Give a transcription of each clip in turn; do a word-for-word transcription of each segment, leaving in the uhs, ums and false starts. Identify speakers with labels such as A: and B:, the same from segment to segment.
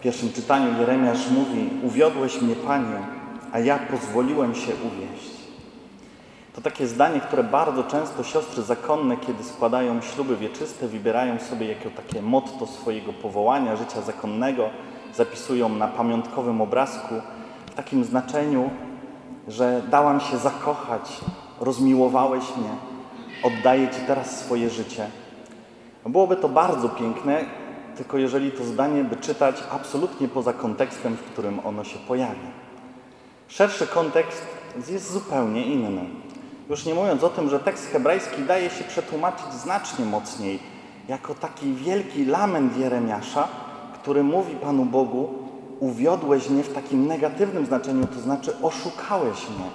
A: pierwszym czytaniu Jeremiasz mówi: uwiodłeś mnie, Panie, a ja pozwoliłem się uwieść. To takie zdanie, które bardzo często siostry zakonne, kiedy składają śluby wieczyste, wybierają sobie jako takie motto swojego powołania, życia zakonnego, zapisują na pamiątkowym obrazku w takim znaczeniu, że dałam się zakochać, rozmiłowałeś mnie, oddaję Ci teraz swoje życie. Byłoby to bardzo piękne, tylko jeżeli to zdanie by czytać absolutnie poza kontekstem, w którym ono się pojawia. Szerszy kontekst jest zupełnie inny. Już nie mówiąc o tym, że tekst hebrajski daje się przetłumaczyć znacznie mocniej, jako taki wielki lament Jeremiasza, który mówi Panu Bogu: uwiodłeś mnie, w takim negatywnym znaczeniu, to znaczy oszukałeś mnie.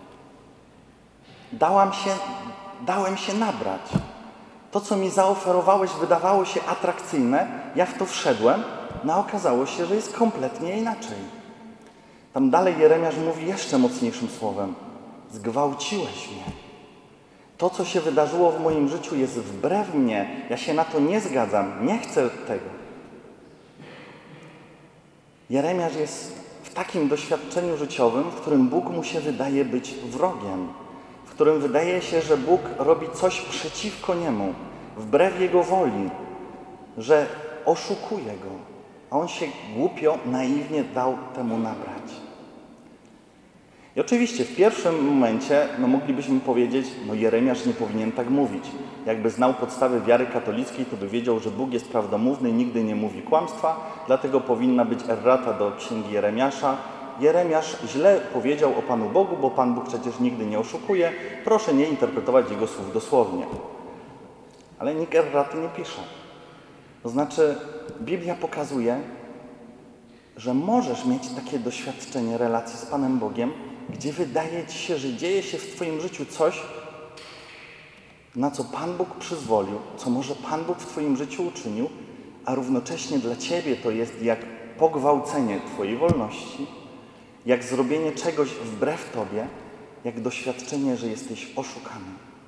A: Dałam się, dałem się nabrać. To, co mi zaoferowałeś, wydawało się atrakcyjne, ja w to wszedłem, no a okazało się, że jest kompletnie inaczej. Tam dalej Jeremiasz mówi jeszcze mocniejszym słowem: zgwałciłeś mnie. To, co się wydarzyło w moim życiu, jest wbrew mnie. Ja się na to nie zgadzam, nie chcę tego. Jeremiasz jest w takim doświadczeniu życiowym, w którym Bóg mu się wydaje być wrogiem, w którym wydaje się, że Bóg robi coś przeciwko niemu, wbrew jego woli, że oszukuje go, a on się głupio, naiwnie dał temu nabrać. I oczywiście w pierwszym momencie no moglibyśmy powiedzieć: no Jeremiasz nie powinien tak mówić. Jakby znał podstawy wiary katolickiej, to by wiedział, że Bóg jest prawdomówny i nigdy nie mówi kłamstwa, dlatego powinna być errata do księgi Jeremiasza. Jeremiasz źle powiedział o Panu Bogu, bo Pan Bóg przecież nigdy nie oszukuje. Proszę nie interpretować jego słów dosłownie. Ale nikt erraty nie pisze. To znaczy, Biblia pokazuje, że możesz mieć takie doświadczenie relacji z Panem Bogiem, gdzie wydaje Ci się, że dzieje się w Twoim życiu coś, na co Pan Bóg przyzwolił, co może Pan Bóg w Twoim życiu uczynił, a równocześnie dla Ciebie to jest jak pogwałcenie Twojej wolności, jak zrobienie czegoś wbrew Tobie, jak doświadczenie, że jesteś oszukany.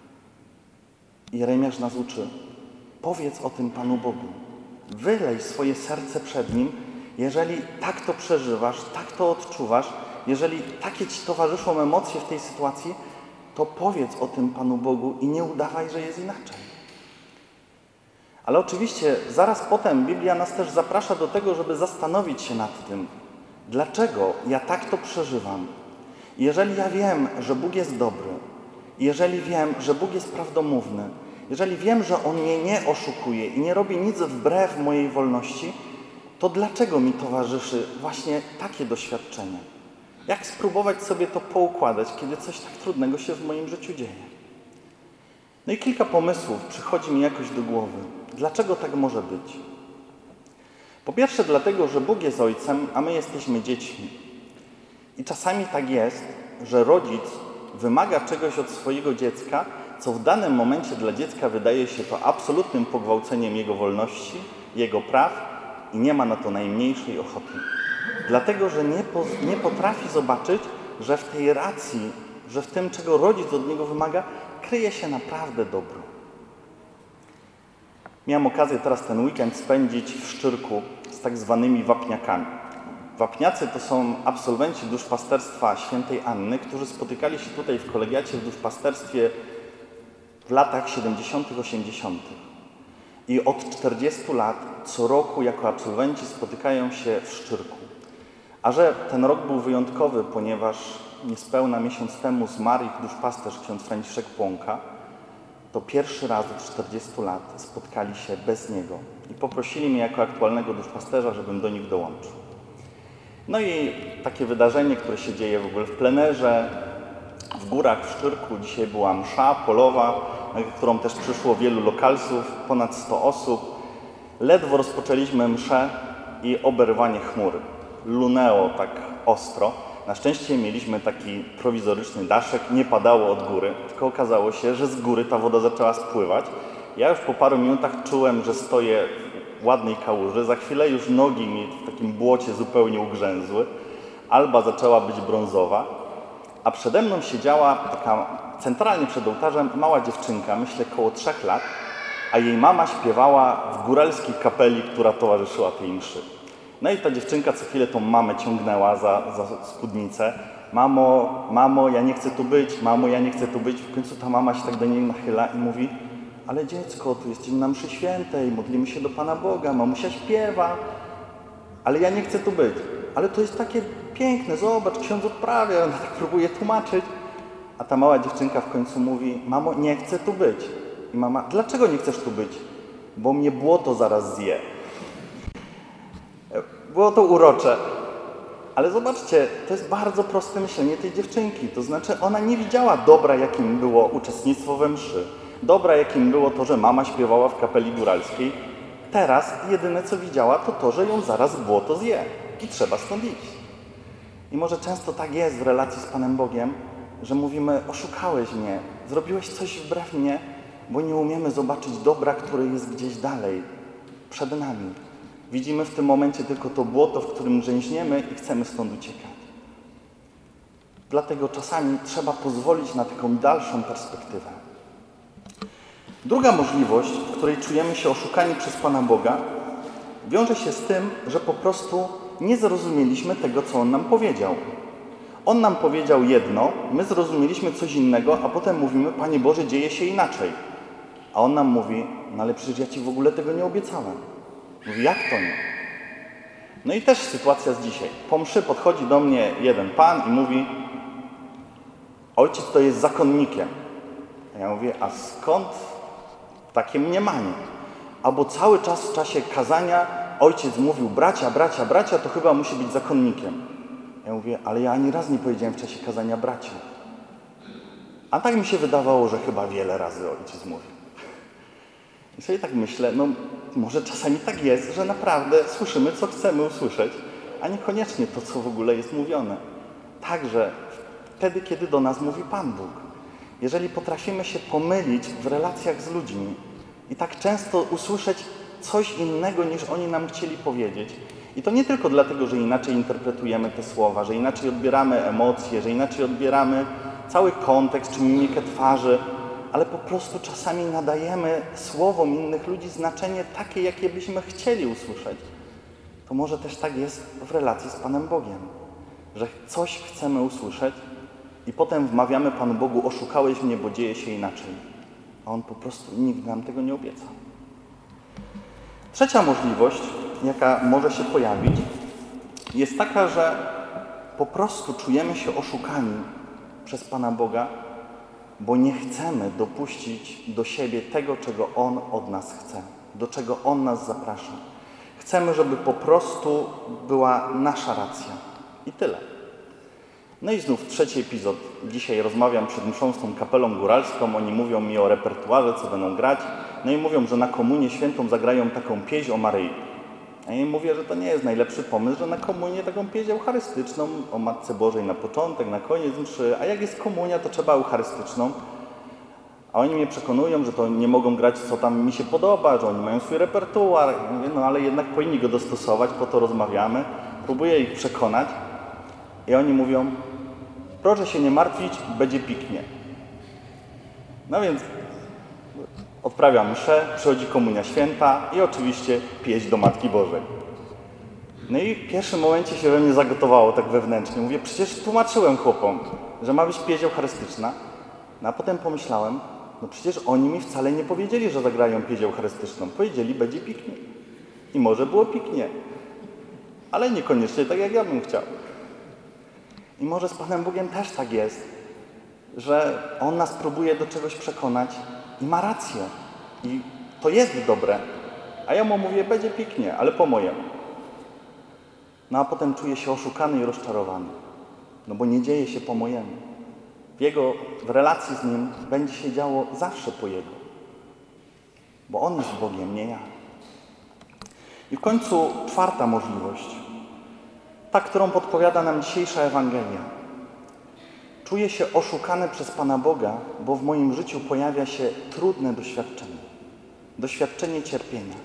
A: Jeremiasz nas uczy: powiedz o tym Panu Bogu. Wylej swoje serce przed Nim. Jeżeli tak to przeżywasz, tak to odczuwasz, jeżeli takie Ci towarzyszą emocje w tej sytuacji, to powiedz o tym Panu Bogu i nie udawaj, że jest inaczej. Ale oczywiście zaraz potem Biblia nas też zaprasza do tego, żeby zastanowić się nad tym, dlaczego ja tak to przeżywam. Jeżeli ja wiem, że Bóg jest dobry, jeżeli wiem, że Bóg jest prawdomówny, jeżeli wiem, że On mnie nie oszukuje i nie robi nic wbrew mojej wolności, to dlaczego mi towarzyszy właśnie takie doświadczenie? Jak spróbować sobie to poukładać, kiedy coś tak trudnego się w moim życiu dzieje? No i kilka pomysłów przychodzi mi jakoś do głowy. Dlaczego tak może być? Po pierwsze dlatego, że Bóg jest Ojcem, a my jesteśmy dziećmi. I czasami tak jest, że rodzic wymaga czegoś od swojego dziecka, co w danym momencie dla dziecka wydaje się to absolutnym pogwałceniem jego wolności, jego praw i nie ma na to najmniejszej ochoty. Dlatego, że nie, po, nie potrafi zobaczyć, że w tej racji, że w tym, czego rodzic od niego wymaga, kryje się naprawdę dobro. Miałem okazję teraz ten weekend spędzić w Szczyrku z tak zwanymi wapniakami. Wapniacy to są absolwenci duszpasterstwa Świętej Anny, którzy spotykali się tutaj w kolegiacie w duszpasterstwie w latach siedemdziesiątych, osiemdziesiątych. I od czterdziestu lat co roku jako absolwenci spotykają się w Szczyrku. A że ten rok był wyjątkowy, ponieważ niespełna miesiąc temu zmarł ich duszpasterz ksiądz Franciszek Płonka, to pierwszy raz od czterdziestu lat spotkali się bez niego i poprosili mnie jako aktualnego duszpasterza, żebym do nich dołączył. No i takie wydarzenie, które się dzieje w ogóle w plenerze, w górach, w Szczyrku. Dzisiaj była msza polowa, na którą też przyszło wielu lokalsów, ponad sto osób. Ledwo rozpoczęliśmy mszę i oberwanie chmur. Lunęło tak ostro. Na szczęście mieliśmy taki prowizoryczny daszek, nie padało od góry, tylko okazało się, że z góry ta woda zaczęła spływać. Ja już po paru minutach czułem, że stoję w ładnej kałuży. Za chwilę już nogi mi w takim błocie zupełnie ugrzęzły. Alba zaczęła być brązowa, a przede mną siedziała taka centralnie przed ołtarzem mała dziewczynka, myślę koło trzech lat, a jej mama śpiewała w góralskiej kapeli, która towarzyszyła tej mszy. No i ta dziewczynka co chwilę tą mamę ciągnęła za, za spódnicę. Mamo, mamo, ja nie chcę tu być, mamo, ja nie chcę tu być. W końcu ta mama się tak do niej nachyla i mówi: ale dziecko, tu jesteśmy na mszy świętej, modlimy się do Pana Boga, mamusia śpiewa, ale ja nie chcę tu być. Ale to jest takie piękne, zobacz, ksiądz odprawia, ona tak próbuje tłumaczyć. A ta mała dziewczynka w końcu mówi: mamo, nie chcę tu być. I mama: dlaczego nie chcesz tu być? Bo mnie błoto zaraz zje. Było to urocze. Ale zobaczcie, to jest bardzo proste myślenie tej dziewczynki. To znaczy ona nie widziała dobra, jakim było uczestnictwo we mszy. Dobra, jakim było to, że mama śpiewała w kapeli góralskiej. Teraz jedyne, co widziała, to to, że ją zaraz błoto zje i trzeba stąd iść. I może często tak jest w relacji z Panem Bogiem, że mówimy: oszukałeś mnie, zrobiłeś coś wbrew mnie, bo nie umiemy zobaczyć dobra, które jest gdzieś dalej, przed nami. Widzimy w tym momencie tylko to błoto, w którym grzęźniemy i chcemy stąd uciekać. Dlatego czasami trzeba pozwolić na taką dalszą perspektywę. Druga możliwość, w której czujemy się oszukani przez Pana Boga, wiąże się z tym, że po prostu nie zrozumieliśmy tego, co On nam powiedział. On nam powiedział jedno, my zrozumieliśmy coś innego, a potem mówimy: Panie Boże, dzieje się inaczej. A On nam mówi: no ale przecież ja Ci w ogóle tego nie obiecałem. Mówi: jak to nie? No i też sytuacja z dzisiaj. Po mszy podchodzi do mnie jeden pan i mówi: ojciec to jest zakonnikiem. A ja mówię: a skąd takie mniemanie? Albo cały czas w czasie kazania ojciec mówił: bracia, bracia, bracia, to chyba musi być zakonnikiem. Ja mówię: ale ja ani raz nie powiedziałem w czasie kazania bracia. A tak mi się wydawało, że chyba wiele razy ojciec mówił. I sobie tak myślę, no może czasami tak jest, że naprawdę słyszymy, co chcemy usłyszeć, a niekoniecznie to, co w ogóle jest mówione. Także wtedy, kiedy do nas mówi Pan Bóg. Jeżeli potrafimy się pomylić w relacjach z ludźmi i tak często usłyszeć coś innego, niż oni nam chcieli powiedzieć. I to nie tylko dlatego, że inaczej interpretujemy te słowa, że inaczej odbieramy emocje, że inaczej odbieramy cały kontekst czy mimikę twarzy, ale po prostu czasami nadajemy słowom innych ludzi znaczenie takie, jakie byśmy chcieli usłyszeć. To może też tak jest w relacji z Panem Bogiem, że coś chcemy usłyszeć i potem wmawiamy Panu Bogu: oszukałeś mnie, bo dzieje się inaczej. A On po prostu nigdy nam tego nie obiecał. Trzecia możliwość, jaka może się pojawić, jest taka, że po prostu czujemy się oszukani przez Pana Boga, bo nie chcemy dopuścić do siebie tego, czego On od nas chce, do czego On nas zaprasza. Chcemy, żeby po prostu była nasza racja. I tyle. No i znów trzeci epizod. Dzisiaj rozmawiam przed mszą z tą kapelą góralską. Oni mówią mi o repertuarze, co będą grać. No i mówią, że na komunię świętą zagrają taką pieśń o Maryi. A ja im mówię, że to nie jest najlepszy pomysł, że na komunię taką pieśń eucharystyczną o Matce Bożej na początek, na koniec mszy. A jak jest komunia, to trzeba eucharystyczną. A oni mnie przekonują, że to nie mogą grać, co tam mi się podoba, że oni mają swój repertuar. Ja mówię: no ale jednak powinni go dostosować, po to rozmawiamy. Próbuję ich przekonać. I oni mówią: proszę się nie martwić, będzie piknie. No więc odprawiam mszę, przychodzi komunia święta i oczywiście pieśń do Matki Bożej. No i w pierwszym momencie się we mnie zagotowało tak wewnętrznie. Mówię: przecież tłumaczyłem chłopom, że ma być pieśń eucharystyczna. No a potem pomyślałem: no przecież oni mi wcale nie powiedzieli, że zagrają pieśń eucharystyczną. Powiedzieli: będzie piknie. I może było piknie. Ale niekoniecznie tak, jak ja bym chciał. I może z Panem Bogiem też tak jest, że On nas próbuje do czegoś przekonać i ma rację. I to jest dobre. A ja mu mówię: będzie pięknie, ale po mojemu. No a potem czuję się oszukany i rozczarowany. No bo nie dzieje się po mojemu. W Jego, w relacji z Nim będzie się działo zawsze po Jego. Bo On jest Bogiem, nie ja. I w końcu czwarta możliwość. Ta, którą podpowiada nam dzisiejsza Ewangelia. Czuję się oszukany przez Pana Boga, bo w moim życiu pojawia się trudne doświadczenie. Doświadczenie cierpienia.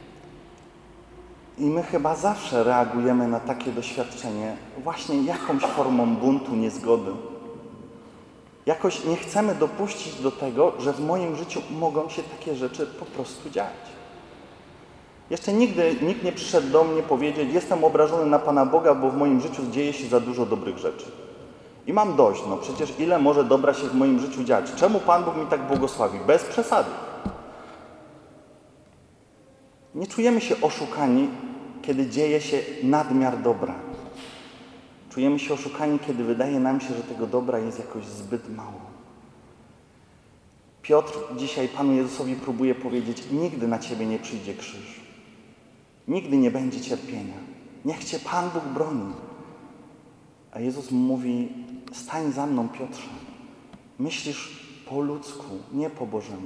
A: I my chyba zawsze reagujemy na takie doświadczenie właśnie jakąś formą buntu, niezgody. Jakoś nie chcemy dopuścić do tego, że w moim życiu mogą się takie rzeczy po prostu dziać. Jeszcze nigdy nikt nie przyszedł do mnie powiedzieć: jestem obrażony na Pana Boga, bo w moim życiu dzieje się za dużo dobrych rzeczy. I mam dość, no przecież ile może dobra się w moim życiu dziać? Czemu Pan Bóg mi tak błogosławi? Bez przesady. Nie czujemy się oszukani, kiedy dzieje się nadmiar dobra. Czujemy się oszukani, kiedy wydaje nam się, że tego dobra jest jakoś zbyt mało. Piotr dzisiaj Panu Jezusowi próbuje powiedzieć: nigdy na Ciebie nie przyjdzie krzyż. Nigdy nie będzie cierpienia. Niech Cię Pan Bóg broni. A Jezus mu mówi: stań za mną, Piotrze. Myślisz po ludzku, nie po Bożemu.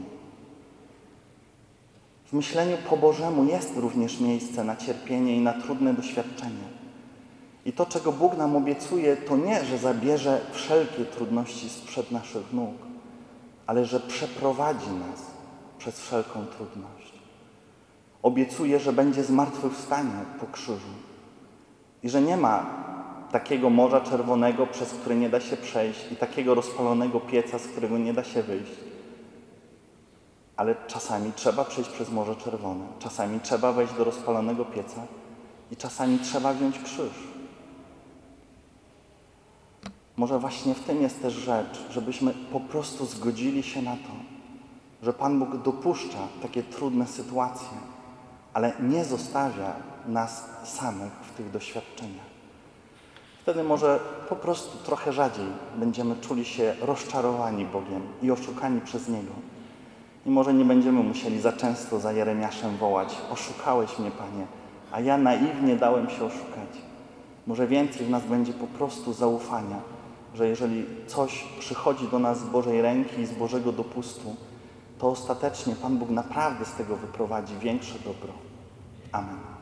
A: W myśleniu po Bożemu jest również miejsce na cierpienie i na trudne doświadczenia. I to, czego Bóg nam obiecuje, to nie, że zabierze wszelkie trudności sprzed naszych nóg, ale że przeprowadzi nas przez wszelką trudność. Obiecuje, że będzie zmartwychwstanie po krzyżu i że nie ma takiego Morza Czerwonego, przez które nie da się przejść, i takiego rozpalonego pieca, z którego nie da się wyjść. Ale czasami trzeba przejść przez Morze Czerwone, czasami trzeba wejść do rozpalonego pieca i czasami trzeba wziąć krzyż. Może właśnie w tym jest też rzecz, żebyśmy po prostu zgodzili się na to, że Pan Bóg dopuszcza takie trudne sytuacje, ale nie zostawia nas samych w tych doświadczeniach. Wtedy może po prostu trochę rzadziej będziemy czuli się rozczarowani Bogiem i oszukani przez Niego. I może nie będziemy musieli za często za Jeremiaszem wołać: oszukałeś mnie, Panie, a ja naiwnie dałem się oszukać. Może więcej w nas będzie po prostu zaufania, że jeżeli coś przychodzi do nas z Bożej ręki i z Bożego dopustu, to ostatecznie Pan Bóg naprawdę z tego wyprowadzi większe dobro. Amen.